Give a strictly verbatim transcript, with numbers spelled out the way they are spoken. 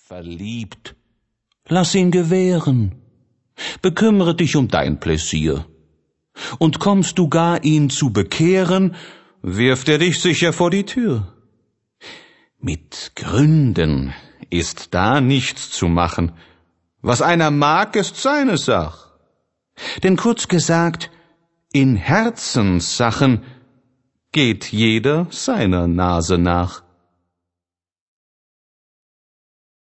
verliebt. Lass ihn gewähren. Bekümmere dich um dein Pläsier. Und kommst du gar, ihn zu bekehren, wirft er dich sicher vor die Tür. Mit Gründen ist da nichts zu machen. Was einer mag, ist seine Sach. Denn kurz gesagt, in Herzenssachen geht jeder seiner Nase nach.